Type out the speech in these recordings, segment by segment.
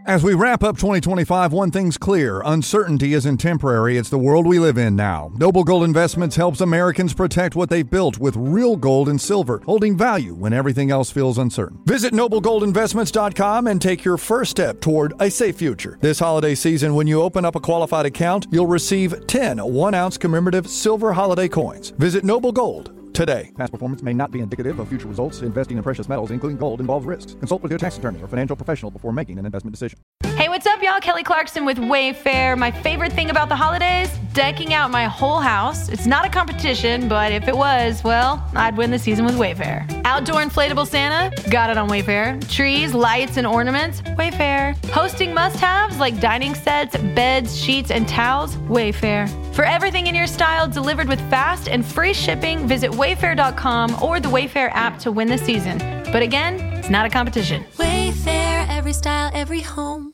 As we wrap up 2025, one thing's clear. Uncertainty isn't temporary. It's the world we live in now. Noble Gold Investments helps Americans protect what they've built with real gold and silver, holding value when everything else feels uncertain. Visit noblegoldinvestments.com and take your first step toward a safe future. This holiday season, when you open up a qualified account, you'll receive 10 1-ounce commemorative silver holiday coins. Visit Noble Gold today. Past performance may not be indicative of future results. Investing in precious metals, including gold, involves risks. Consult with your tax attorney or financial professional before making an investment decision. Hey, what's up, y'all? Kelly Clarkson with Wayfair. My favorite thing about the holidays? Decking out my whole house. It's not a competition, but if it was, well, I'd win the season with Wayfair. Outdoor inflatable Santa? Got it on Wayfair. Trees, lights, and ornaments? Wayfair. Hosting must-haves like dining sets, beds, sheets, and towels? Wayfair. For everything in your style delivered with fast and free shipping, visit Wayfair.com or the Wayfair app to win the season. But again, it's not a competition. Wayfair, every style, every home.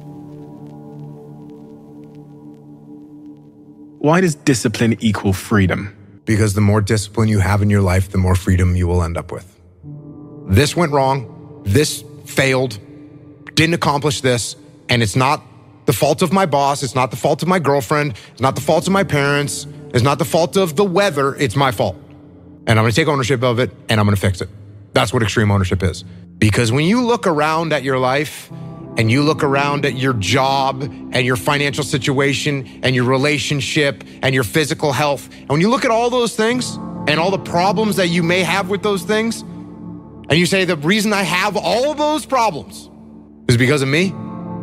Why does discipline equal freedom? Because the more discipline you have in your life, the more freedom you will end up with. This went wrong, this failed, didn't accomplish this, and it's not the fault of my boss, it's not the fault of my girlfriend, it's not the fault of my parents, it's not the fault of the weather, it's my fault. And I'm gonna take ownership of it, and I'm gonna fix it. That's what extreme ownership is. Because when you look around at your life, and you look around at your job, and your financial situation, and your relationship, and your physical health, and when you look at all those things, and all the problems that you may have with those things, and you say, the reason I have all of those problems is because of me,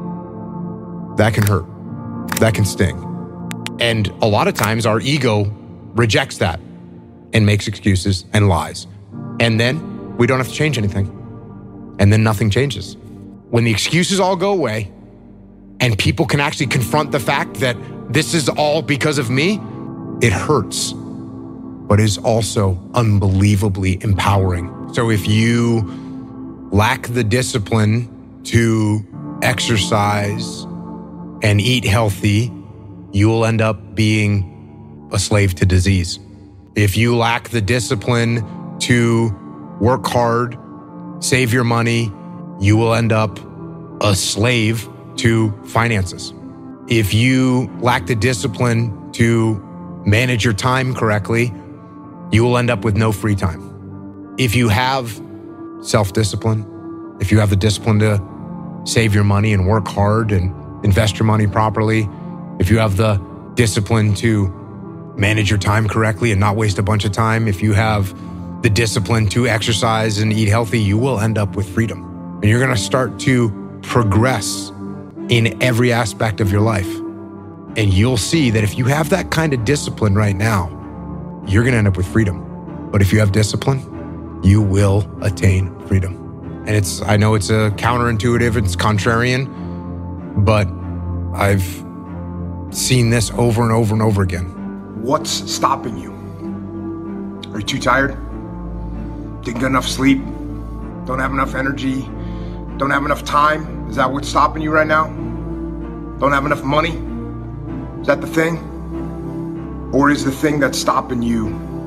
that can hurt. That can sting. And a lot of times our ego rejects that and makes excuses and lies. And then we don't have to change anything. And then nothing changes. When the excuses all go away and people can actually confront the fact that this is all because of me, it hurts, but is also unbelievably empowering. So if you lack the discipline to exercise and eat healthy, you will end up being a slave to disease. If you lack the discipline to work hard, save your money, you will end up a slave to finances. If you lack the discipline to manage your time correctly, you will end up with no free time. If you have self-discipline, if you have the discipline to save your money and work hard and invest your money properly, if you have the discipline to manage your time correctly and not waste a bunch of time, if you have the discipline to exercise and eat healthy, you will end up with freedom. And you're gonna start to progress in every aspect of your life. And you'll see that if you have that kind of discipline right now, you're gonna end up with freedom. But if you have discipline, you will attain freedom. And I know it's a counterintuitive, it's contrarian, but I've seen this over and over and over again. What's stopping you? Are you too tired? Didn't get enough sleep? Don't have enough energy? Don't have enough time? Is that what's stopping you right now? Don't have enough money? Is that the thing? Or is the thing that's stopping you,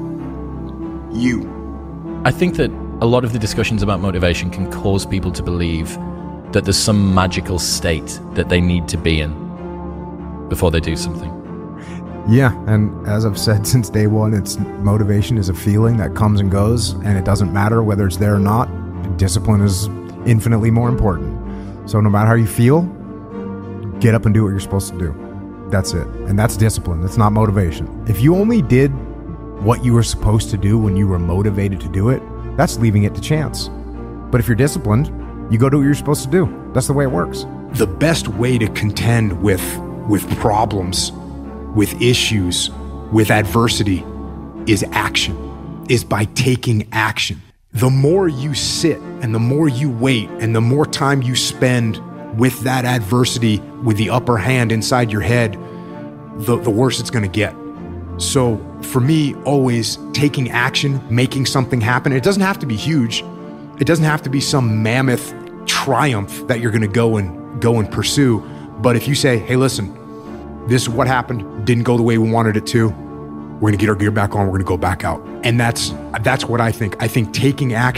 you? I think that a lot of the discussions about motivation can cause people to believe that there's some magical state that they need to be in before they do something. Yeah, and as I've said since day one, motivation is a feeling that comes and goes, and it doesn't matter whether it's there or not. Discipline is infinitely more important. So no matter how you feel, get up and do what you're supposed to do. That's it. And that's discipline. That's not motivation. If you only did what you were supposed to do when you were motivated to do it, that's leaving it to chance. But if you're disciplined, you go do what you're supposed to do. That's the way it works. The best way to contend with problems, with issues, with adversity is action, is by taking action. The more you sit and the more you wait and the more time you spend with that adversity, with the upper hand inside your head, the worse it's gonna get. So for me, always taking action, making something happen. It doesn't have to be huge. It doesn't have to be some mammoth triumph that you're gonna go and pursue. But if you say, hey, listen, this is what happened, didn't go the way we wanted it to, we're gonna get our gear back on, we're gonna go back out. And that's what I think. I think taking action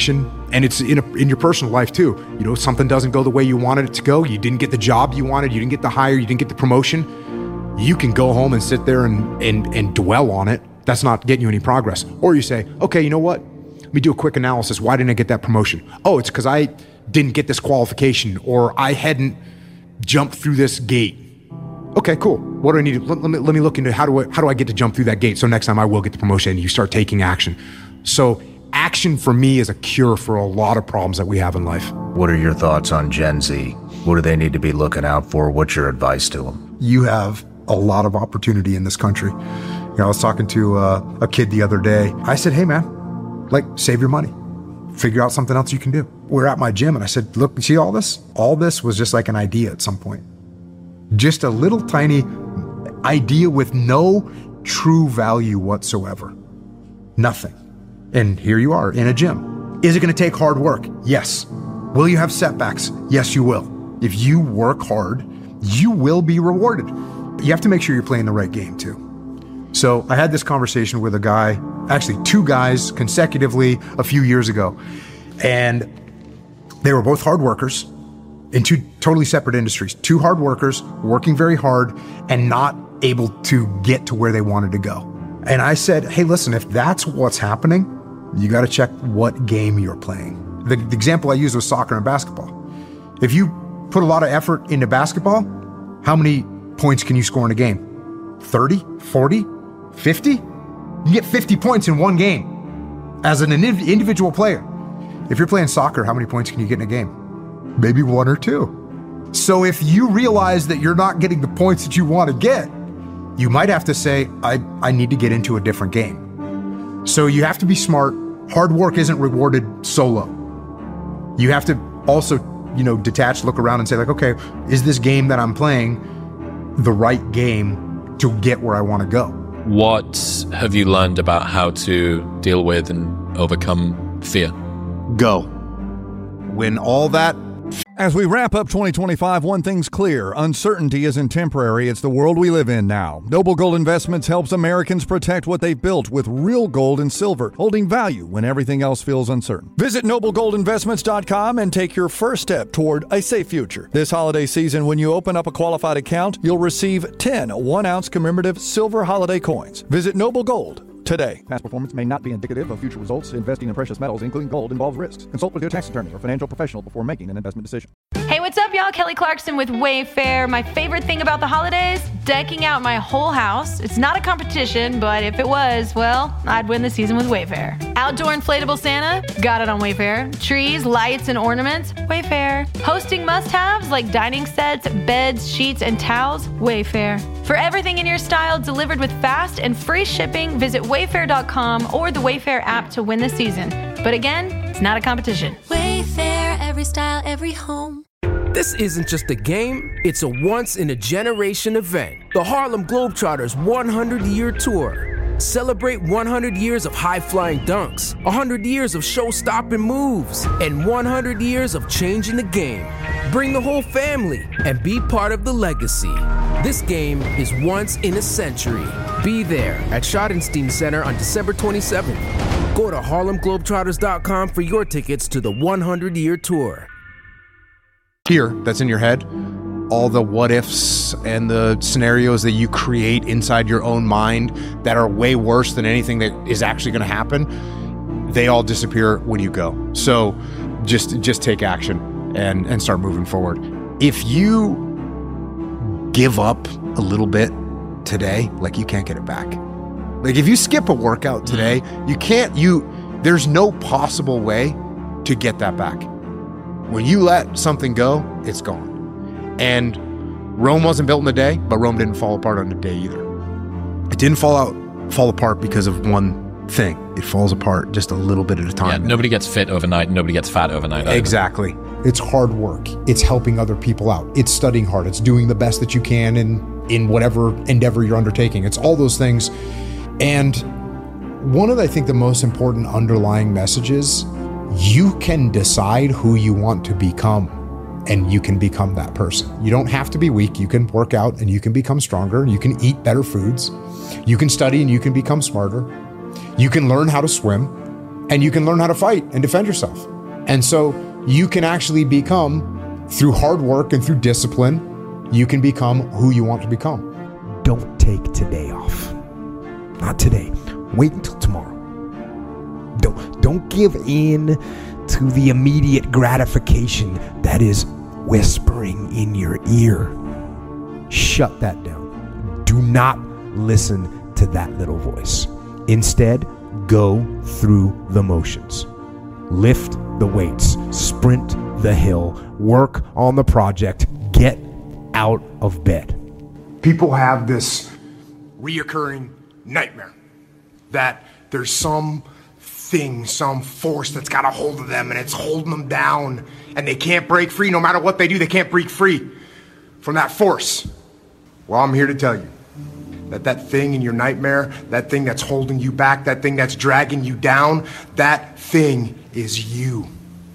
And it's in your personal life too. You know, something doesn't go the way you wanted it to go. You didn't get the job you wanted. You didn't get the hire. You didn't get the promotion. You can go home and sit there and dwell on it. That's not getting you any progress. Or you say, okay, you know what? Let me do a quick analysis. Why didn't I get that promotion? Oh, it's because I didn't get this qualification, or I hadn't jumped through this gate. Okay, cool. What do I need to, let me look into how do I get to jump through that gate so next time I will get the promotion, and you start taking action. So action for me is a cure for a lot of problems that we have in life. What are your thoughts on Gen Z? What do they need to be looking out for? What's your advice to them? You have a lot of opportunity in this country. You know, I was talking to a kid the other day. I said, hey man, like, save your money. Figure out something else you can do. We're at my gym and I said, look, you see all this? All this was just like an idea at some point. Just a little tiny idea with no true value whatsoever. Nothing. And here you are in a gym. Is it going to take hard work? Yes. Will you have setbacks? Yes, you will. If you work hard, you will be rewarded. You have to make sure you're playing the right game too. So I had this conversation with a guy, actually 2 guys consecutively a few years ago. And they were both hard workers in 2 totally separate industries. 2 hard workers working very hard and not able to get to where they wanted to go. And I said, hey, listen, if that's what's happening, you got to check what game you're playing. The example I used was soccer and basketball. If you put a lot of effort into basketball, how many points can you score in a game? 30, 40, 50? You get 50 points in one game as an individual player. If you're playing soccer, how many points can you get in a game? Maybe 1 or 2. So if you realize that you're not getting the points that you want to get, you might have to say, I need to get into a different game. So you have to be smart. Hard work isn't rewarded solo. You have to also, detach, look around and say like, okay, is this game that I'm playing the right game to get where I want to go? What have you learned about how to deal with and overcome fear? Go. When all that... As we wrap up 2025, one thing's clear. Uncertainty isn't temporary. It's the world we live in now. Noble Gold Investments helps Americans protect what they've built with real gold and silver, holding value when everything else feels uncertain. Visit noblegoldinvestments.com and take your first step toward a safe future. This holiday season, when you open up a qualified account, you'll receive 10 1-ounce commemorative silver holiday coins. Visit Noble Gold today. Past performance may not be indicative of future results. Investing in precious metals, including gold, involves risks. Consult with your tax attorney or financial professional before making an investment decision. Hey, what's up, y'all? Kelly Clarkson with Wayfair. My favorite thing about the holidays? Decking out my whole house. It's not a competition, but if it was, well, I'd win the season with Wayfair. Outdoor inflatable Santa? Got it on Wayfair. Trees, lights, and ornaments? Wayfair. Hosting must-haves like dining sets, beds, sheets, and towels? Wayfair. For everything in your style delivered with fast and free shipping, visit Wayfair.com or the Wayfair app to win the season. But again, it's not a competition. Wayfair, every style, every home. This isn't just a game, it's a once-in-a-generation event. The Harlem Globetrotters 100-year tour. Celebrate 100 years of high-flying dunks, 100 years of show-stopping moves, and 100 years of changing the game. Bring the whole family and be part of the legacy. This game is once in a century. Be there at Schottenstein Center on December 27th. Go to HarlemGlobetrotters.com for your tickets to the 100-year tour. Here, that's in your head, all the what ifs and the scenarios that you create inside your own mind that are way worse than anything that is actually going to happen, they all disappear when you go. So just take action and start moving forward. If you give up a little bit today, like, you can't get it back. Like, if you skip a workout today, there's no possible way to get that back. When you let something go, it's gone. And Rome wasn't built in a day, but Rome didn't fall apart on a day either. It didn't fall apart because of one thing. It falls apart just a little bit at a time. Yeah, nobody gets fit overnight. Nobody gets fat overnight. Either. Exactly. It's hard work. It's helping other people out. It's studying hard. It's doing the best that you can in whatever endeavor you're undertaking. It's all those things. And one of, I think, the most important underlying messages, you can decide who you want to become, and you can become that person. You don't have to be weak. You can work out and you can become stronger. You can eat better foods. You can study and you can become smarter. You can learn how to swim, and you can learn how to fight and defend yourself. And so you can actually become, through hard work and through discipline, you can become who you want to become. Don't take today off. Not today. Wait until tomorrow. Don't give in to the immediate gratification that is whispering in your ear. Shut that down. Do not listen to that little voice. Instead, go through the motions. Lift the weights, sprint the hill, work on the project, get out of bed. People have this reoccurring nightmare that there's some thing, some force that's got a hold of them and it's holding them down and they can't break free. No matter what they do, they can't break free from that force. Well, I'm here to tell you that thing in your nightmare, that thing that's holding you back, that thing that's dragging you down, that thing is you.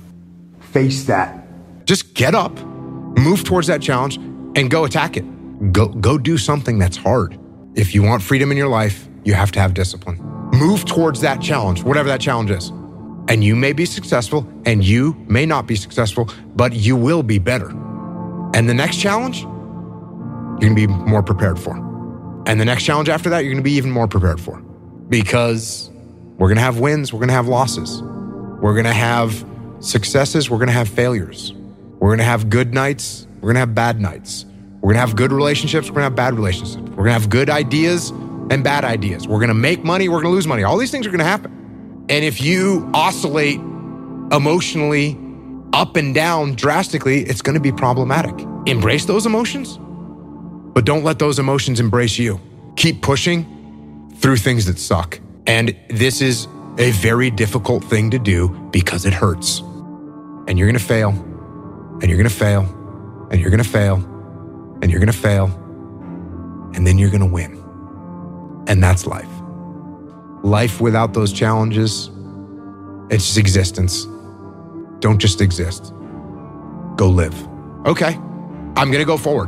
Face that. Just get up, move towards that challenge, and go attack it. Go do something that's hard. If you want freedom in your life, you have to have discipline. Move towards that challenge, whatever that challenge is. And you may be successful, and you may not be successful, but you will be better. And the next challenge, you're gonna be more prepared for. And the next challenge after that, you're gonna be even more prepared for. Because we're gonna have wins, we're gonna have losses. We're gonna have successes, we're gonna have failures. We're gonna have good nights, we're gonna have bad nights. We're gonna have good relationships, we're gonna have bad relationships. We're gonna have good ideas and bad ideas. We're gonna make money, we're gonna lose money. All these things are gonna happen. And if you oscillate emotionally up and down drastically, it's gonna be problematic. Embrace those emotions, but don't let those emotions embrace you. Keep pushing through things that suck. And this is a very difficult thing to do because it hurts. And you're gonna fail, and you're gonna fail, and you're gonna fail, and you're gonna fail, and then you're gonna win. And that's life. Life without those challenges, it's just existence. Don't just exist. Go live. Okay, I'm gonna go forward.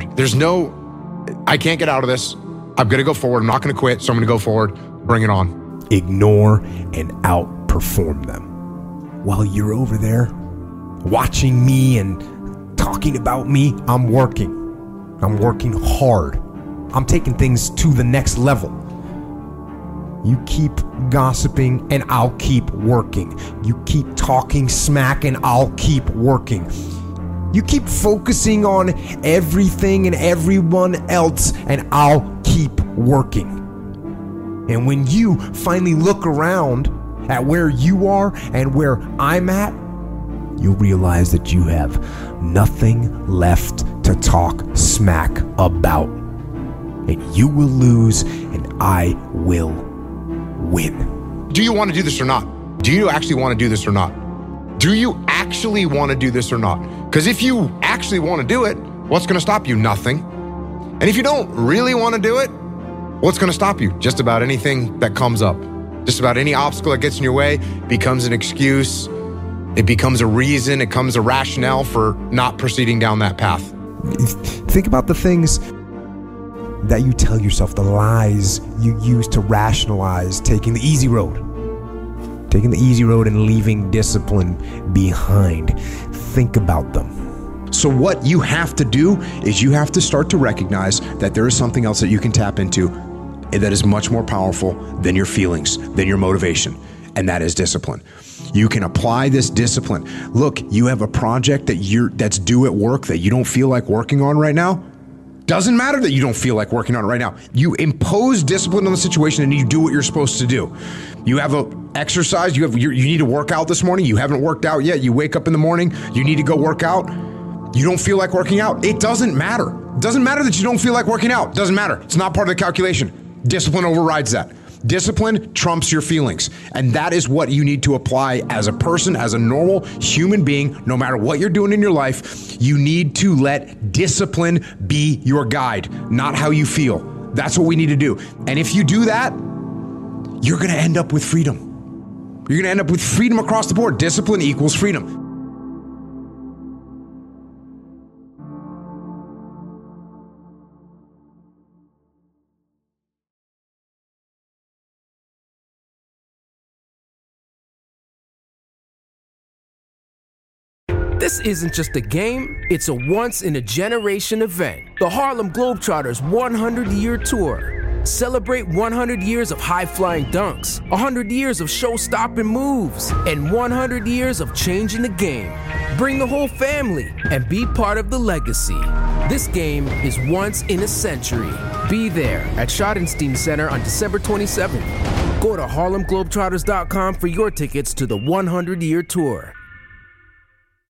I can't get out of this. I'm gonna go forward. I'm not gonna quit, so I'm gonna go forward. Bring it on. Ignore and outperform them. While you're over there watching me and talking about me, I'm working. I'm working hard. I'm taking things to the next level. You keep gossiping and I'll keep working. You keep talking smack and I'll keep working. You keep focusing on everything and everyone else and I'll keep working. And when you finally look around at where you are and where I'm at, you'll realize that you have nothing left to talk smack about. And you will lose and I will win. Do you want to do this or not? Do you actually want to do this or not? Do you actually want to do this or not? Because if you actually want to do it, what's going to stop you? Nothing. And if you don't really want to do it, what's going to stop you? Just about anything that comes up. Just about any obstacle that gets in your way becomes an excuse. It becomes a reason. It becomes a rationale for not proceeding down that path. Think about the things that you tell yourself, the lies you use to rationalize taking the easy road. Taking the easy road and leaving discipline behind. Think about them. So what you have to do is you have to start to recognize that there is something else that you can tap into that is much more powerful than your feelings, than your motivation, and that is discipline. You can apply this discipline. Look, you have a project that's due at work that you don't feel like working on right now. Doesn't matter that you don't feel like working on it right now. You impose discipline on the situation and you do what you're supposed to do. You have a exercise, you need to work out this morning. You haven't worked out yet. You wake up in the morning, you need to go work out. You don't feel like working out. It doesn't matter. It doesn't matter that you don't feel like working out. It doesn't matter. It's not part of the calculation. Discipline overrides that. Discipline trumps your feelings. And that is what you need to apply as a person, as a normal human being, no matter what you're doing in your life. You need to let discipline be your guide, not how you feel. That's what we need to do. And if you do that, you're going to end up with freedom. You're going to end up with freedom across the board. Discipline equals freedom. This isn't just a game, it's a once-in-a-generation event. The Harlem Globetrotters 100-year tour. Celebrate 100 years of high-flying dunks, 100 years of show-stopping moves, and 100 years of changing the game. Bring the whole family and be part of the legacy. This game is once in a century. Be there at Schottenstein Center on December 27th. Go to HarlemGlobetrotters.com for your tickets to the 100-year tour.